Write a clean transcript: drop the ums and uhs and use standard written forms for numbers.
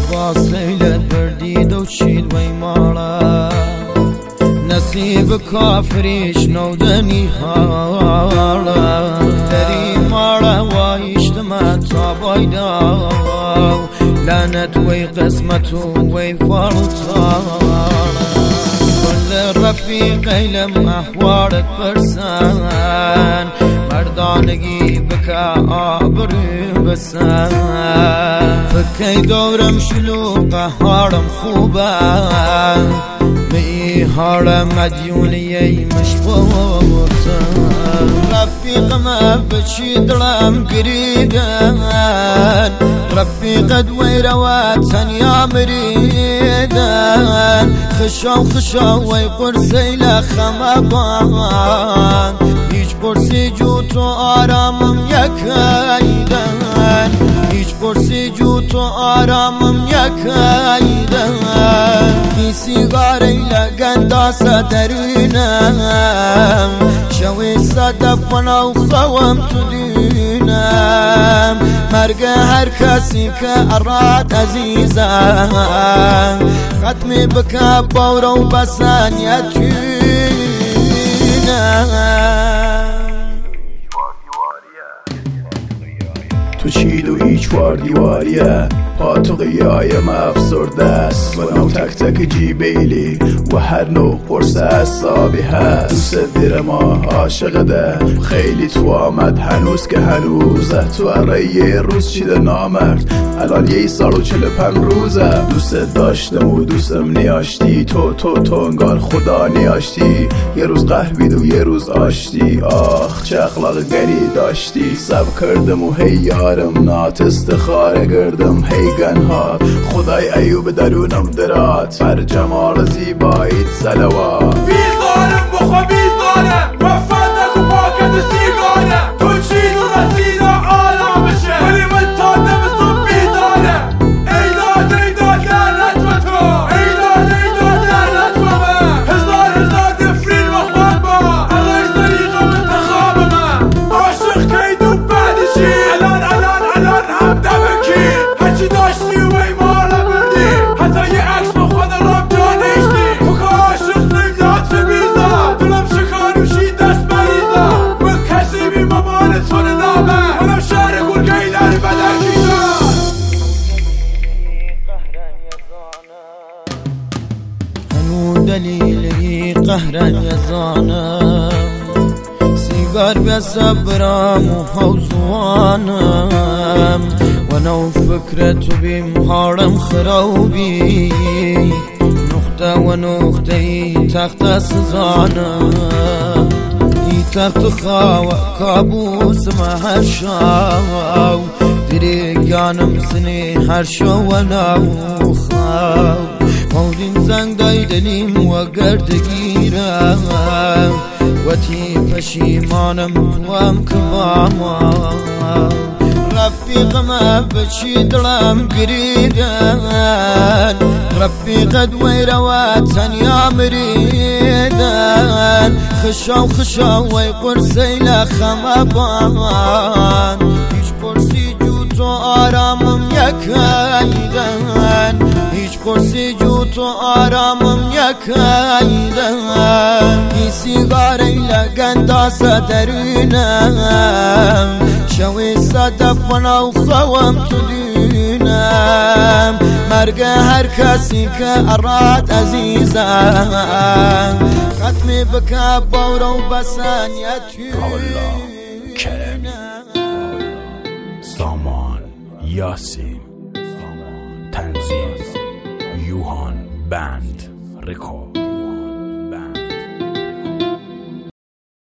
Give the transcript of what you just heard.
باس ليلة برديد وشيد ويمارا نصيب كافريش نودني هالا دري مارا وايشتما طابايدا لعنت وي قسمته وي فرطانا كل رفيق لم أحوارك برسان مردانگی بکا آبر بسان فکی دورم شلوقه هارم خوبه می هارم مدیونی مشبوسن رفیقم بچی دلم گریدن رفیقت ویرواتن یا مریدن خشاو وی قرسی لخمبان هیچ قرسی جو تو آرامم یکایدن هیچ قرسی جو تو آرامم یکایدن بی سیگاری لگندا سدرینم شوی صدف و خوام تو دینم مرگ هر کسی که اراد عزیزم ختمی بکا باورو بسن تو چید و هیچ واردیواریه پاتو قیایم افسرده است و نو تک تک جیبیلی و هر نوع قرصه اصابی هست دوست دیر ما عاشقده خیلی تو آمد هنوز که هنوزه تو اره یه روز چیده نامرد الان 1 سال و 45 روزه دوست داشتم و دوستم نیاشتی تو انگار خدا نیاشتی یه روز قهوید و یه روز آشتی آخ چه اخلاق گری داشتی سب کردم و هی یارم نات استخاره کردم هی گنها خدای ایوب درونم درات بر جمال زیباییت صلوات بیزارم بخوا بیزارم وفت نکو پاکت سیگاره تو چی تو رسید آلا بشه ولی من تا دمستون بیدارم ایداد لعنت و تو ایداد لعنت و من هزار دفرین و خواب با عقیش طریقه منتخاب من عاشق کید و بعد چی الان هم دمکی هرچی داشتی و ایمالا بردی حتی یه عکس با خود راب جانشتی تو که عاشق نمیداد فی بیزا دلم شکانوشی دست بریزا من کسی بی مامان تو نامه منم شهر گرگهی در بدرگیزا هنو دلیلی قهرن یزانم سیگار به صبرم و حوزوانم و نو فکرتو بیم هارم خرابی نقطه و نقطه تخت سزانم ای تخت خواه کابوس ما هر شاو دریگانم سنی هر شو و نو خواه مودین زنگ دای دلیم و گردگیرم وتی پشیمانم توام کباما رفیقم بچی دلم گریدن رفیقت ویرواتن یا مریدن خشاو وی قرسی لخمبان هیچ قرسی جو تو آرامم یکایدن هیچ قرسی جو تو آرامم یکایدن بی سیگاری لگندا سدرینم شوی صدف و خوام تو دینم مرگ هر کسی که اراد عزیزم ختمی بکا باورو بسن سامان یاسین تنظیم یوهان بند رکورد